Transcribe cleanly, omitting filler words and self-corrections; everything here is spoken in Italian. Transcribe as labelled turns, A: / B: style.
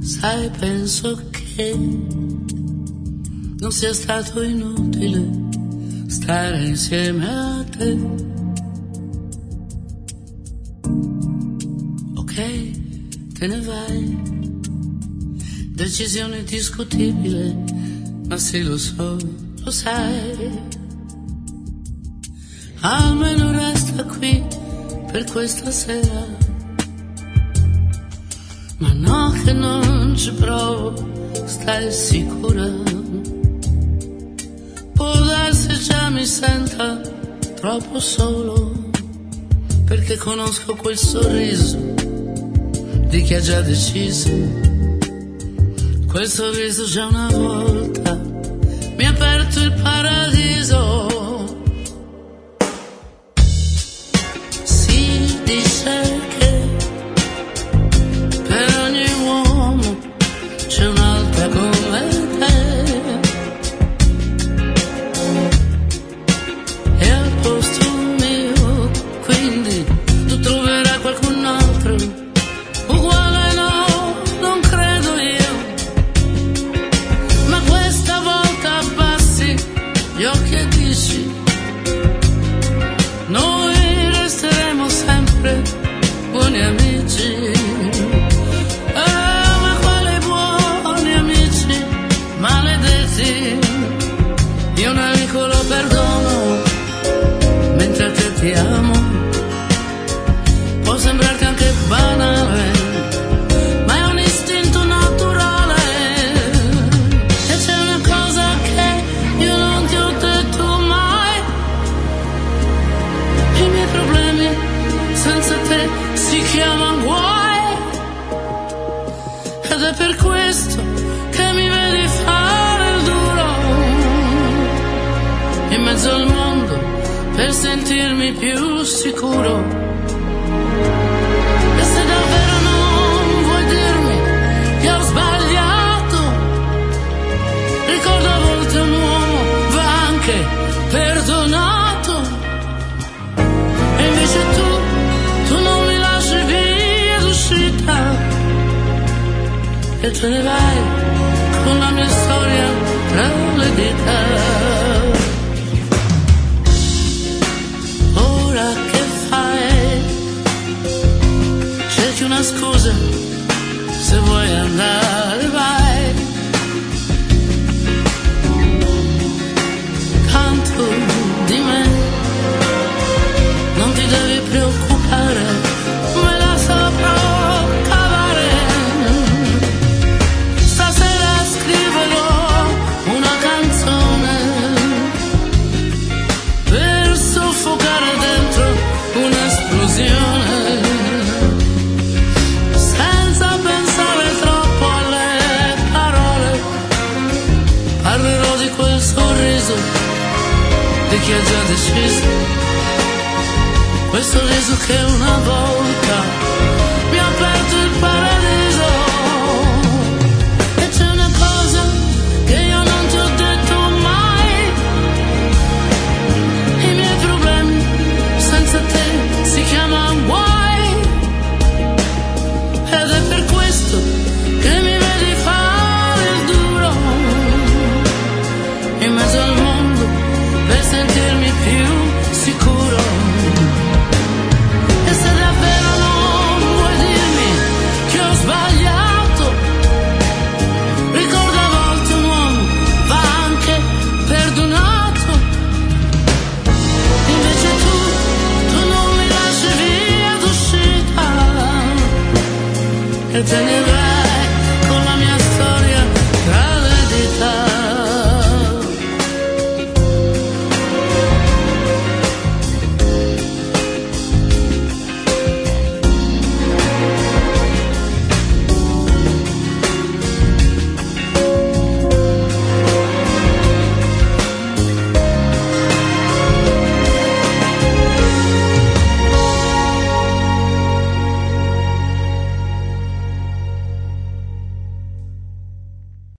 A: Sai, penso che non sia stato inutile stare insieme a te. Ok, te ne vai, decisione discutibile, ma sì, lo so, lo sai. Almeno resta qui per questa sera. Ma no, che non ci provo, stai sicura? Può darsi già mi senta troppo solo, perché conosco quel sorriso di chi ha già deciso. Quel sorriso già una volta mi ha aperto il paradiso. Si dice che per ogni uomo c'è un'altra come te, e al posto mio quindi tu troverai qualcun altro uguale. No, non credo io, ma questa volta abbassi gli occhi e dici: noi resteremo sempre buoni amici. Io un amico lo perdono, mentre a te ti amo. Può sembrarti anche banale, ma è un istinto naturale. E c'è una cosa che io non ti ho detto mai: i miei problemi senza te si chiamano guai. Ed è per questo che mi vedi fare il duro in mezzo al mondo per sentirmi più sicuro. E se davvero non vuoi dirmi che ho sbagliato, ricordo a volte un uomo va anche perdonato. E invece tu non mi lasci via d'uscita e te ne vai con la mia storia tra le dita. Ora che fai? Cerchi una scusa, se vuoi andare vai. Canto di me, non ti devi preoccupare, me la saprò cavare. Stasera scriverò una canzone per soffocare dentro un'esplosione, senza pensare troppo alle parole. Parlerò di quel sorriso di chi ha già deciso, quel sorriso che una volta mi ha aperto il paradiso. E c'è una cosa che io non ti ho detto mai: i miei problemi senza te si chiamano guai. Ed è per questo che mi vedi fare il duro in mezzo al mondo per sentirmi più sicuro. E se davvero non vuoi dirmi che ho sbagliato, ricorda a volte un uomo va anche perdonato. Invece tu non mi lasci via d'uscita e te ne